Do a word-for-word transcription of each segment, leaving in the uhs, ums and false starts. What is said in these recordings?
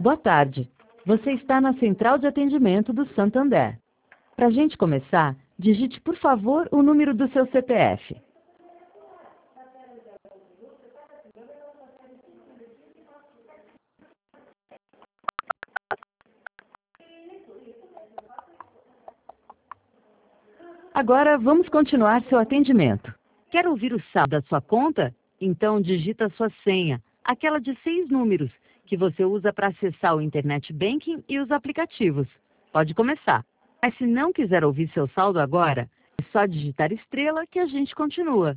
Boa tarde. Você está na central de atendimento do Santander. Para a gente começar, digite, por favor, o número do seu C P F. Agora, vamos continuar seu atendimento. Quer ouvir o saldo da sua conta? Então, digita a sua senha, aquela de seis números, que você usa para acessar o Internet Banking e os aplicativos. Pode começar. Mas se não quiser ouvir seu saldo agora, é só digitar estrela que a gente continua.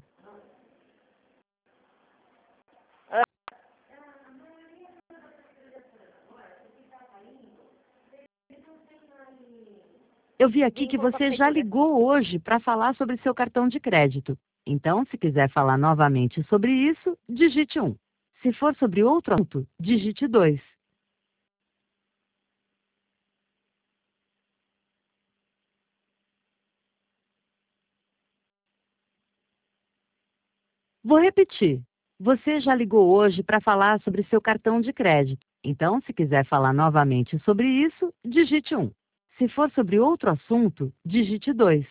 Eu vi aqui que você já ligou hoje para falar sobre seu cartão de crédito. Então, se quiser falar novamente sobre isso, digite um. Se for sobre outro assunto, digite dois. Vou repetir. Você já ligou hoje para falar sobre seu cartão de crédito. Então, se quiser falar novamente sobre isso, digite um. Se for sobre outro assunto, digite dois.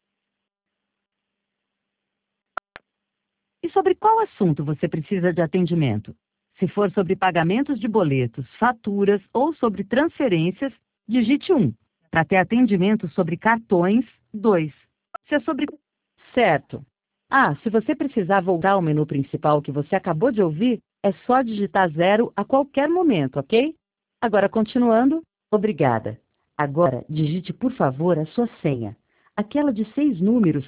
E sobre qual assunto você precisa de atendimento? Se for sobre pagamentos de boletos, faturas ou sobre transferências, digite um. Para ter atendimento sobre cartões, dois. Se é sobre... Certo. Ah, se você precisar voltar ao menu principal que você acabou de ouvir, é só digitar zero a qualquer momento, ok? Agora, continuando, obrigada. Agora, digite, por favor, a sua senha. Aquela de seis números.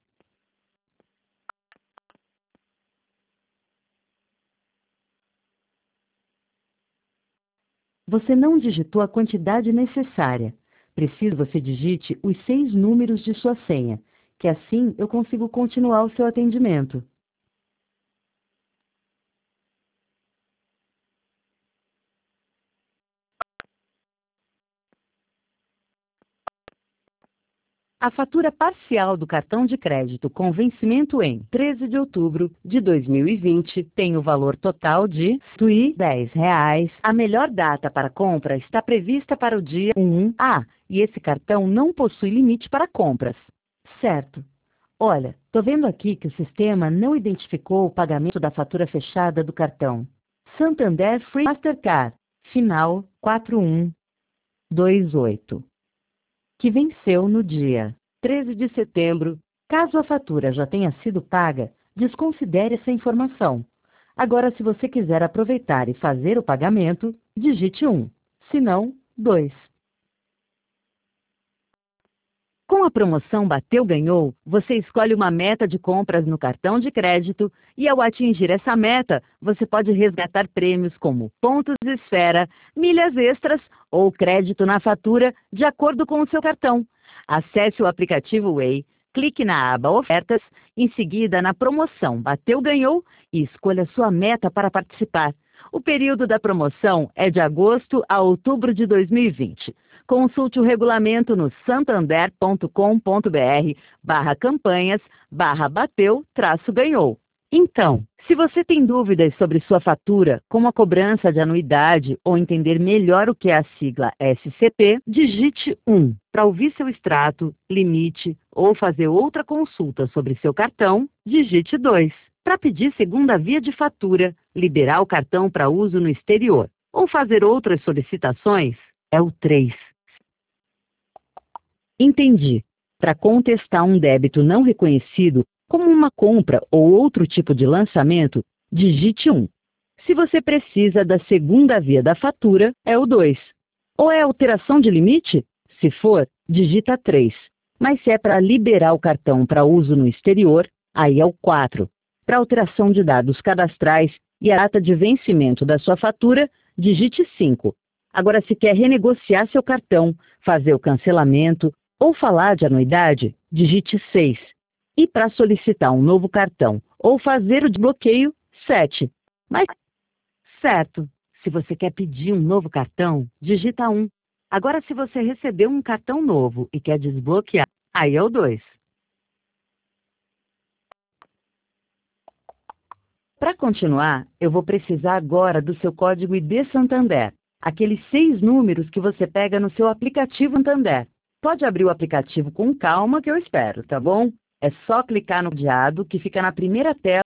Você não digitou a quantidade necessária. Preciso que você digite os seis números de sua senha, que assim eu consigo continuar o seu atendimento. A fatura parcial do cartão de crédito com vencimento em treze de outubro de dois mil e vinte tem o valor total de cento e dez reais. A melhor data para compra está prevista para o dia um. Ah, e esse cartão não possui limite para compras. Certo. Olha, tô vendo aqui que o sistema não identificou o pagamento da fatura fechada do cartão. Santander Free Mastercard, final quatro um dois oito. Que venceu no dia treze de setembro. Caso a fatura já tenha sido paga, desconsidere essa informação. Agora, se você quiser aproveitar e fazer o pagamento, digite um, se não, dois. Com a promoção Bateu Ganhou, você escolhe uma meta de compras no cartão de crédito e, ao atingir essa meta, você pode resgatar prêmios como pontos esfera, milhas extras ou crédito na fatura de acordo com o seu cartão. Acesse o aplicativo Way, clique na aba Ofertas, em seguida na promoção Bateu Ganhou e escolha sua meta para participar. O período da promoção é de agosto a outubro de dois mil e vinte. Consulte o regulamento no santander.com.br barra campanhas barra bateu traço ganhou. Então, se você tem dúvidas sobre sua fatura, como a cobrança de anuidade ou entender melhor o que é a sigla S C P, digite um. Para ouvir seu extrato, limite ou fazer outra consulta sobre seu cartão, digite dois. Para pedir segunda via de fatura, liberar o cartão para uso no exterior ou fazer outras solicitações, é o três. Entendi. Para contestar um débito não reconhecido, como uma compra ou outro tipo de lançamento, digite um. Se você precisa da segunda via da fatura, é o dois. Ou é alteração de limite? Se for, digita três. Mas se é para liberar o cartão para uso no exterior, aí é o quatro. Para alteração de dados cadastrais e a data de vencimento da sua fatura, digite cinco. Agora, se quer renegociar seu cartão, fazer o cancelamento ou falar de anuidade, digite seis. E para solicitar um novo cartão ou fazer o desbloqueio, sete. Mas, certo, se você quer pedir um novo cartão, digita um. Agora, se você recebeu um cartão novo e quer desbloquear, aí é o dois. Para continuar, eu vou precisar agora do seu código I D Santander. aqueles seis números que você pega no seu aplicativo Santander. Pode abrir o aplicativo com calma que eu espero, tá bom? É só clicar no cadeado que fica na primeira tela